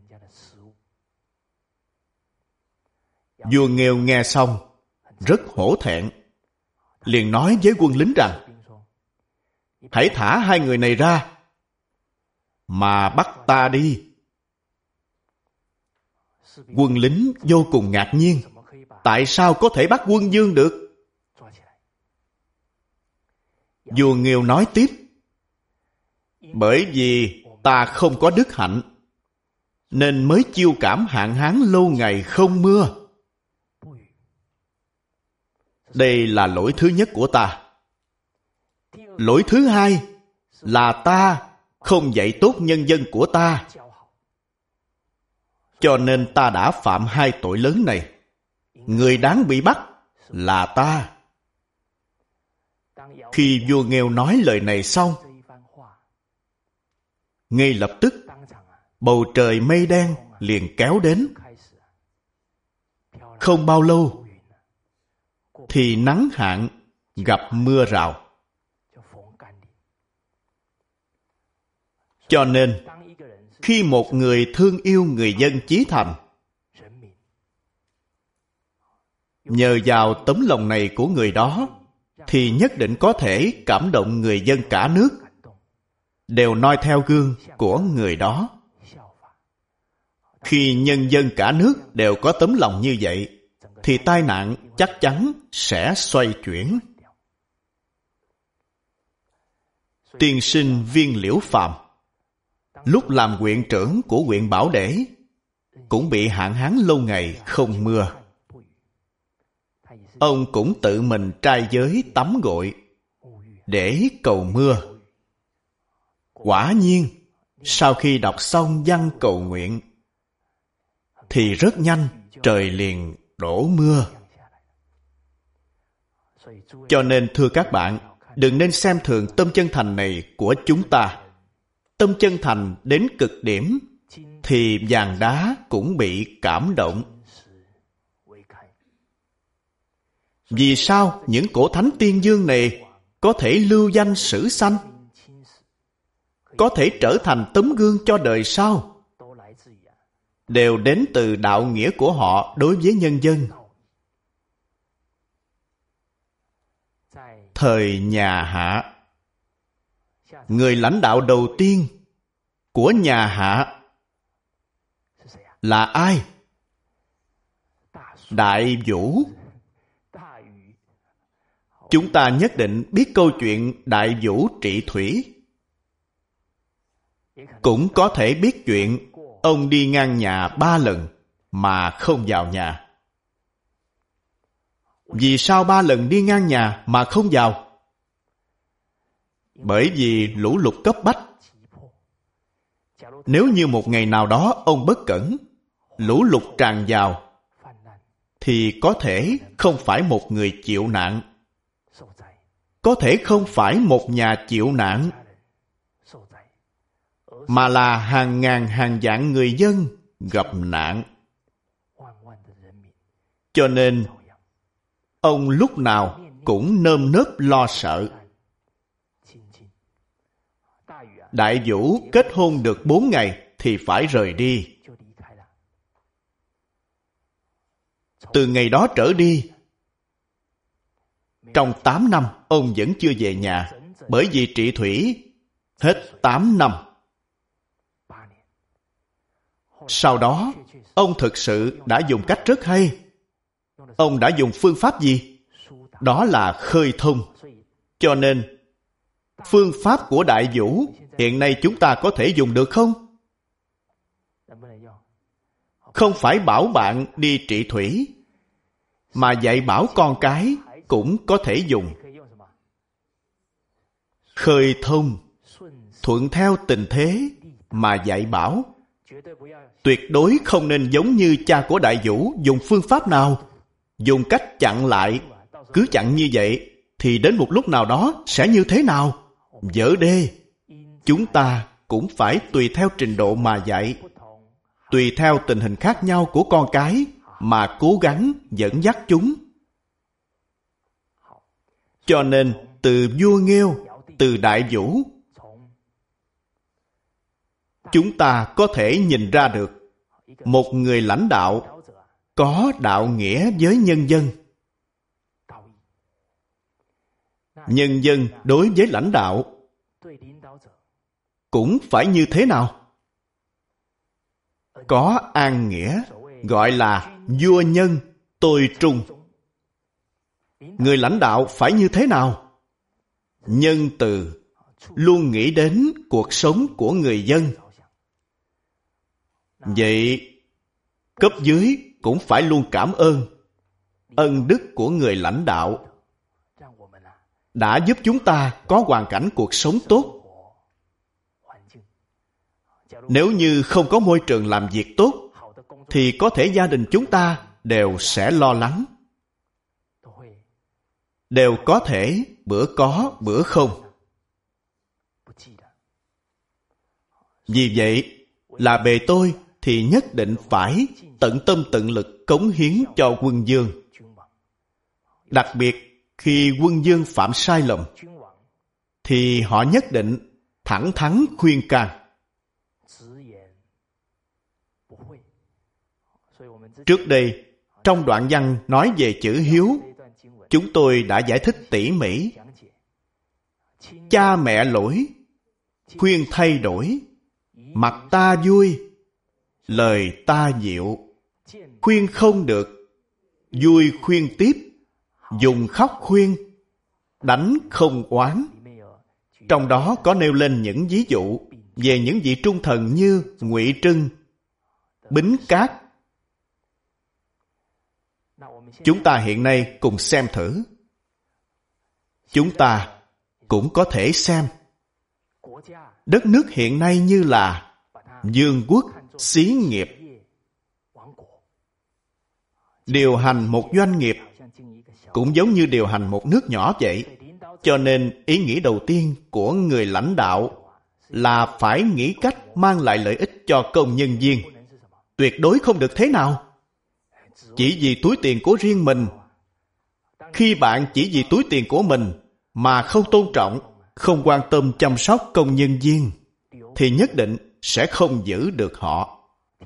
Vua Nghiêu nghe xong rất hổ thẹn, liền nói với quân lính rằng: hãy thả hai người này ra, mà bắt ta đi. Quân lính vô cùng ngạc nhiên, tại sao có thể bắt quân vương được? Vua Nghiêu nói tiếp: bởi vì ta không có đức hạnh, nên mới chiêu cảm hạn hán lâu ngày không mưa. Đây là lỗi thứ nhất của ta. Lỗi thứ hai là ta không dạy tốt nhân dân của ta, cho nên ta đã phạm hai tội lớn này. Người đáng bị bắt là ta. Khi vua Nghiêu nói lời này xong, ngay lập tức bầu trời mây đen liền kéo đến. Không bao lâu thì nắng hạn gặp mưa rào. Cho nên Khi một người thương yêu người dân chí thành, nhờ vào tấm lòng này của người đó, thì nhất định có thể cảm động người dân cả nước, đều noi theo gương của người đó. Khi nhân dân cả nước đều có tấm lòng như vậy, thì tai nạn chắc chắn sẽ xoay chuyển. Tiên sinh Viên Liễu Phàm, lúc làm huyện trưởng của huyện Bảo Để, cũng bị hạn hán lâu ngày không mưa. Ông cũng tự mình trai giới tắm gội để cầu mưa. Quả nhiên, sau khi đọc xong văn cầu nguyện, thì rất nhanh trời liền đổ mưa. Cho nên thưa các bạn, đừng nên xem thường tâm chân thành này của chúng ta. Tâm chân thành đến cực điểm, thì vàng đá cũng bị cảm động. Vì sao những cổ thánh tiên dương này có thể lưu danh sử sanh, có thể trở thành tấm gương cho đời sau? Đều đến từ đạo nghĩa của họ đối với nhân dân. Thời nhà Hạ, người lãnh đạo đầu tiên của nhà Hạ là ai? Đại Vũ. Chúng ta nhất định biết câu chuyện Đại Vũ trị thủy. Cũng có thể biết chuyện ông đi ngang nhà ba lần mà không vào nhà. Vì sao ba lần đi ngang nhà mà không vào? Bởi vì lũ lụt cấp bách. Nếu như một ngày nào đó ông bất cẩn, lũ lụt tràn vào, thì có thể không phải một người chịu nạn, có thể không phải một nhà chịu nạn, mà là hàng ngàn hàng vạn người dân gặp nạn. Cho nên, ông lúc nào cũng nơm nớp lo sợ. Đại Vũ kết hôn được bốn ngày thì phải rời đi. Từ ngày đó trở đi, trong tám năm ông vẫn chưa về nhà, bởi vì trị thủy hết tám năm. Sau đó, ông thực sự đã dùng cách rất hay. Ông đã dùng phương pháp gì? Đó là khơi thông. Cho nên, phương pháp của Đại Vũ hiện nay chúng ta có thể dùng được không? Không phải bảo bạn đi trị thủy, mà dạy bảo con cái cũng có thể dùng. Khơi thông, thuận theo tình thế mà dạy bảo. Tuyệt đối không nên giống như cha của Đại Vũ dùng phương pháp nào, dùng cách chặn lại. Cứ chặn như vậy, thì đến một lúc nào đó sẽ như thế nào? Dở đê. Chúng ta cũng phải tùy theo trình độ mà dạy, tùy theo tình hình khác nhau của con cái mà cố gắng dẫn dắt chúng. Cho nên, từ vua Nghêu, từ Đại Vũ, chúng ta có thể nhìn ra được một người lãnh đạo có đạo nghĩa với nhân dân. Nhân dân đối với lãnh đạo cũng phải như thế nào? Có an nghĩa, gọi là vua nhân tôi trung. Người lãnh đạo phải như thế nào? Nhân từ, luôn nghĩ đến cuộc sống của người dân. Vậy, cấp dưới cũng phải luôn cảm ơn ân đức của người lãnh đạo đã giúp chúng ta có hoàn cảnh cuộc sống tốt. Nếu như không có môi trường làm việc tốt, thì có thể gia đình chúng ta đều sẽ lo lắng. Đều có thể bữa có bữa không. Vì vậy, là bề tôi thì nhất định phải tận tâm tận lực cống hiến cho quân vương. Đặc biệt khi quân vương phạm sai lầm, thì họ nhất định thẳng thắn khuyên can, Trước đây, trong đoạn văn nói về chữ hiếu, chúng tôi đã giải thích tỉ mỉ. Cha mẹ lỗi, khuyên thay đổi, mặt ta vui, lời ta dịu, khuyên không được, vui khuyên tiếp, dùng khóc khuyên, đánh không oán. Trong đó có nêu lên những ví dụ về những vị trung thần như Ngụy Trưng, Bính Cát. Chúng ta hiện nay cùng xem thử. Chúng ta cũng có thể xem đất nước hiện nay như là vương quốc xí nghiệp. Điều hành một doanh nghiệp cũng giống như điều hành một nước nhỏ vậy. Cho nên ý nghĩ đầu tiên của người lãnh đạo là phải nghĩ cách mang lại lợi ích cho công nhân viên. Tuyệt đối không được thế nào chỉ vì túi tiền của riêng mình. Khi bạn chỉ vì túi tiền của mình mà không tôn trọng, không quan tâm chăm sóc công nhân viên, thì nhất định sẽ không giữ được họ.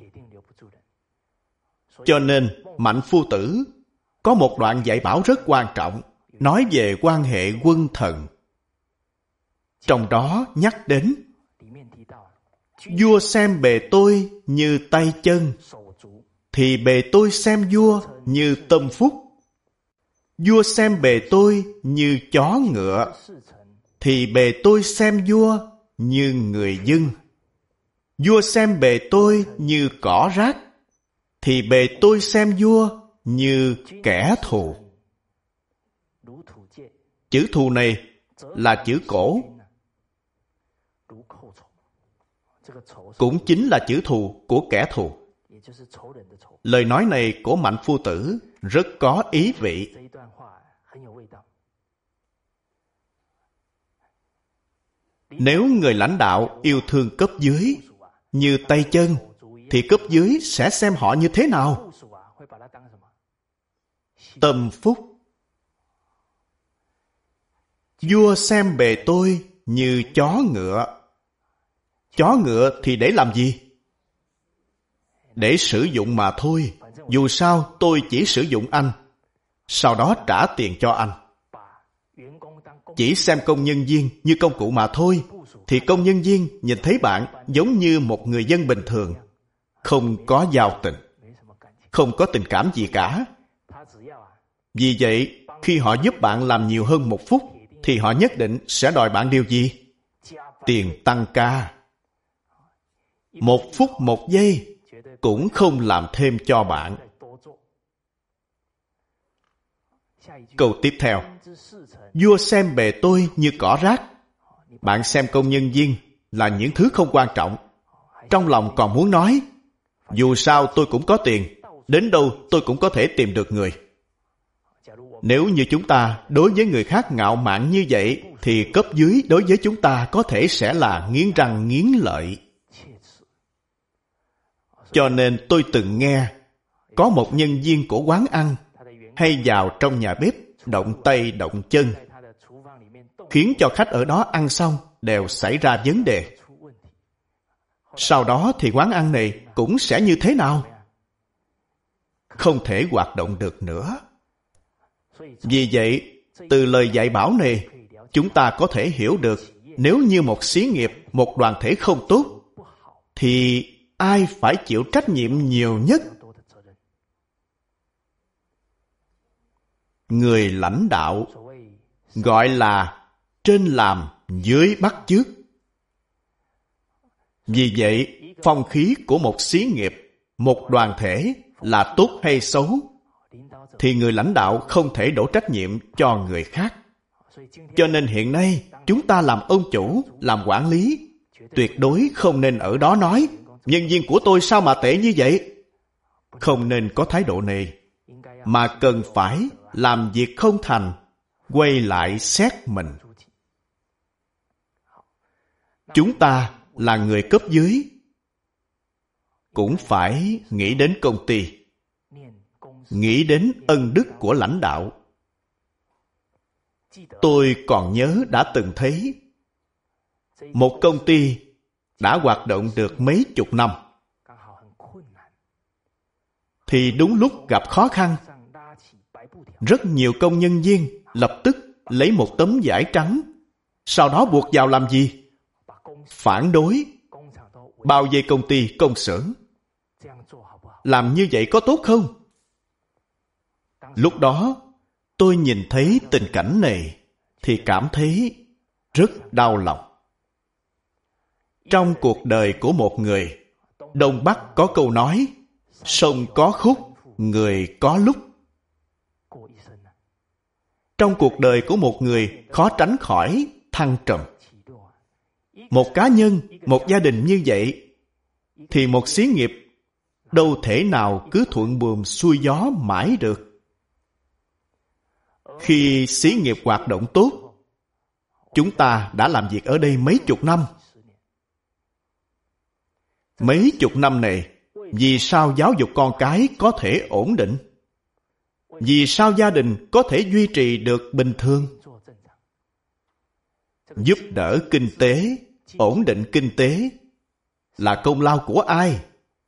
Cho nên Mạnh Phu Tử có một đoạn dạy bảo rất quan trọng, nói về quan hệ quân thần. Trong đó nhắc đến vua xem bề tôi như tay chân, thì bề tôi xem vua như tâm phúc. Vua xem bề tôi như chó ngựa, thì bề tôi xem vua như người dân. Vua xem bề tôi như cỏ rác, thì bề tôi xem vua như kẻ thù. Chữ thù này là chữ cổ, cũng chính là chữ thù của kẻ thù. Lời nói này của Mạnh Phu Tử rất có ý vị. Nếu người lãnh đạo yêu thương cấp dưới như tay chân, thì cấp dưới sẽ xem họ như thế nào? Tâm phúc. Vua xem bề tôi như chó ngựa. Chó ngựa thì để làm gì? Để sử dụng mà thôi. Dù sao tôi chỉ sử dụng anh, sau đó trả tiền cho anh. Chỉ xem công nhân viên như công cụ mà thôi, thì công nhân viên nhìn thấy bạn giống như một người dân bình thường, không có giao tình, không có tình cảm gì cả. Vì vậy, khi họ giúp bạn làm nhiều hơn một phút, thì họ nhất định sẽ đòi bạn điều gì? Tiền tăng ca. Một phút một giây cũng không làm thêm cho bạn. Câu tiếp theo, vua xem bề tôi như cỏ rác. Bạn xem công nhân viên là những thứ không quan trọng, trong lòng còn muốn nói, dù sao tôi cũng có tiền, đến đâu tôi cũng có thể tìm được người. Nếu như chúng ta đối với người khác ngạo mạn như vậy, thì cấp dưới đối với chúng ta có thể sẽ là nghiến răng nghiến lợi. Cho nên tôi từng nghe có một nhân viên của quán ăn hay vào trong nhà bếp động tay động chân, khiến cho khách ở đó ăn xong đều xảy ra vấn đề. Sau đó thì quán ăn này cũng sẽ như thế nào? Không thể hoạt động được nữa. Vì vậy, từ lời dạy bảo này, chúng ta có thể hiểu được, nếu như một xí nghiệp, một đoàn thể không tốt, thì ai phải chịu trách nhiệm nhiều nhất? Người lãnh đạo, gọi là trên làm dưới bắt chước. Vì vậy, phong khí của một xí nghiệp, một đoàn thể là tốt hay xấu, thì người lãnh đạo không thể đổ trách nhiệm cho người khác. Cho nên hiện nay, chúng ta làm ông chủ, làm quản lý, tuyệt đối không nên ở đó nói, nhân viên của tôi sao mà tệ như vậy? Không nên có thái độ này, mà cần phải làm việc không thành, quay lại xét mình. Chúng ta là người cấp dưới, cũng phải nghĩ đến công ty, nghĩ đến ân đức của lãnh đạo. Tôi còn nhớ đã từng thấy một công ty đã hoạt động được mấy chục năm. thì đúng lúc gặp khó khăn, rất nhiều công nhân viên lập tức lấy một tấm vải trắng, sau đó buộc vào làm gì? Phản đối, bao vây công ty, công xưởng. Làm như vậy có tốt không? Lúc đó, tôi nhìn thấy tình cảnh này thì cảm thấy rất đau lòng. Trong cuộc đời của một người, Đông Bắc có câu nói, sông có khúc, người có lúc. Trong cuộc đời của một người khó tránh khỏi thăng trầm. Một cá nhân, một gia đình như vậy, thì một xí nghiệp đâu thể nào cứ thuận buồm xuôi gió mãi được. Khi xí nghiệp hoạt động tốt, chúng ta đã làm việc ở đây mấy chục năm. Mấy chục năm này, vì sao giáo dục con cái có thể ổn định? Vì sao gia đình có thể duy trì được bình thường? Giúp đỡ kinh tế, ổn định kinh tế là công lao của ai?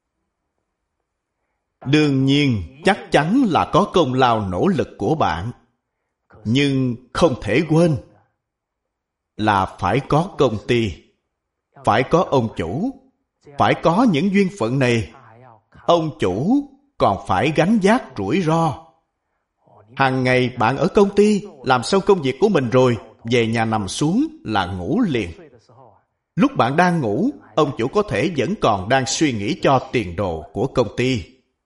Đương nhiên, chắc chắn là có công lao nỗ lực của bạn. Nhưng không thể quên là phải có công ty, phải có ông chủ, phải có những duyên phận này. Ông chủ còn phải gánh vác rủi ro. Hàng ngày bạn ở công ty, làm xong công việc của mình rồi, về nhà nằm xuống là ngủ liền. Lúc bạn đang ngủ, ông chủ có thể vẫn còn đang suy nghĩ cho tiền đồ của công ty.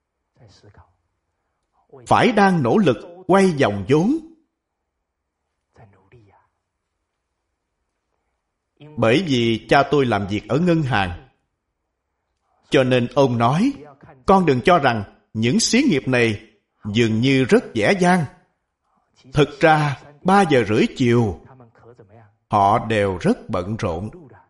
Phải đang nỗ lực quay vòng vốn. Bởi vì cha tôi làm việc ở ngân hàng, cho nên ông nói, con đừng cho rằng những xí nghiệp này dường như rất dễ dàng. Thực ra, ba giờ rưỡi chiều, họ đều rất bận rộn.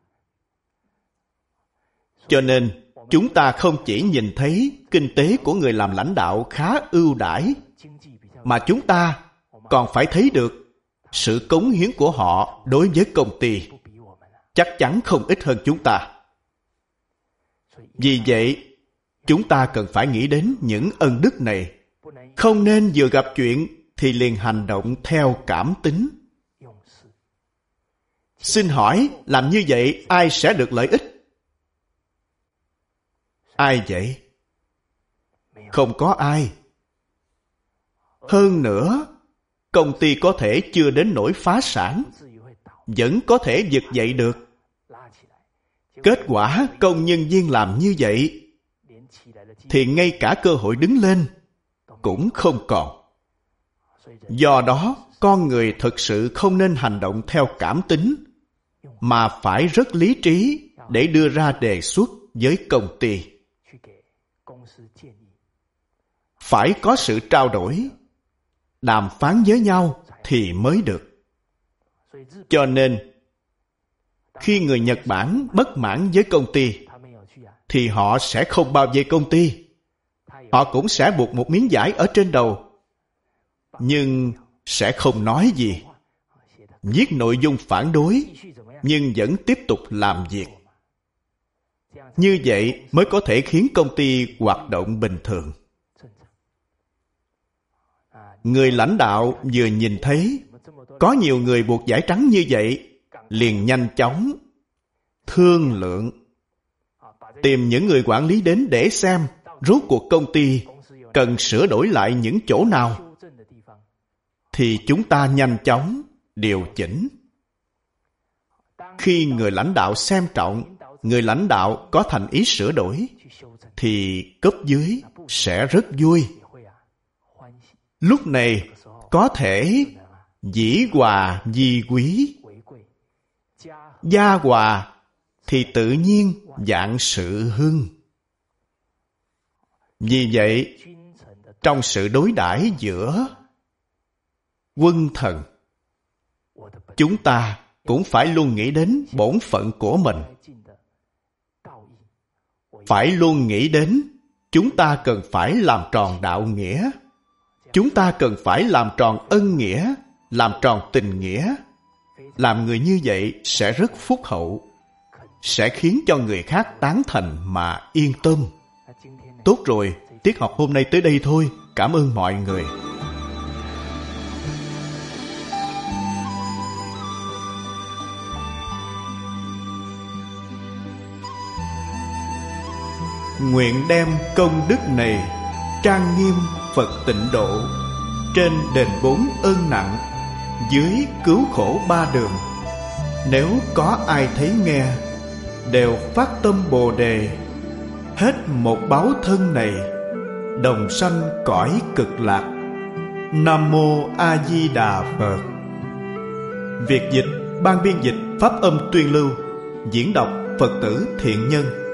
Cho nên, chúng ta không chỉ nhìn thấy kinh tế của người làm lãnh đạo khá ưu đãi, mà chúng ta còn phải thấy được sự cống hiến của họ đối với công ty chắc chắn không ít hơn chúng ta. Vì vậy, chúng ta cần phải nghĩ đến những ân đức này. Không nên vừa gặp chuyện thì liền hành động theo cảm tính. Xin hỏi, làm như vậy ai sẽ được lợi ích? Ai vậy? Không có ai. Hơn nữa, công ty có thể chưa đến nỗi phá sản, vẫn có thể vực dậy được. Kết quả công nhân viên làm như vậy, thì ngay cả cơ hội đứng lên cũng không còn. Do đó, con người thực sự không nên hành động theo cảm tính, mà phải rất lý trí để đưa ra đề xuất với công ty. Phải có sự trao đổi, đàm phán với nhau thì mới được. Cho nên, khi người Nhật Bản bất mãn với công ty, thì họ sẽ không bao vây công ty. Họ cũng sẽ buộc một miếng vải ở trên đầu, nhưng sẽ không nói gì. Viết nội dung phản đối, nhưng vẫn tiếp tục làm việc. Như vậy mới có thể khiến công ty hoạt động bình thường. Người lãnh đạo vừa nhìn thấy có nhiều người buộc vải trắng như vậy, liền nhanh chóng thương lượng, tìm những người quản lý đến để xem rốt cuộc công ty cần sửa đổi lại những chỗ nào, thì chúng ta nhanh chóng điều chỉnh. Khi người lãnh đạo xem trọng, người lãnh đạo có thành ý sửa đổi, thì cấp dưới sẽ rất vui. Lúc này có thể dĩ hòa vi quý, gia hòa thì tự nhiên vạn sự hưng. Vì vậy, trong sự đối đãi giữa quân thần, chúng ta cũng phải luôn nghĩ đến bổn phận của mình. Phải luôn nghĩ đến chúng ta cần phải làm tròn đạo nghĩa. Chúng ta cần phải làm tròn ân nghĩa, làm tròn tình nghĩa. Làm người như vậy sẽ rất phúc hậu, sẽ khiến cho người khác tán thành mà yên tâm. Tốt rồi, tiết học hôm nay tới đây thôi. Cảm ơn mọi người. Nguyện đem công đức này trang nghiêm Phật Tịnh Độ, trên đền bốn ơn nặng, dưới cứu khổ ba đường. Nếu có ai thấy nghe, đều phát tâm Bồ Đề, hết một báo thân này, đồng sanh cõi cực lạc. Nam Mô A Di Đà Phật. Việt dịch, ban biên dịch, pháp âm tuyên lưu, diễn đọc Phật tử Thiện Nhân.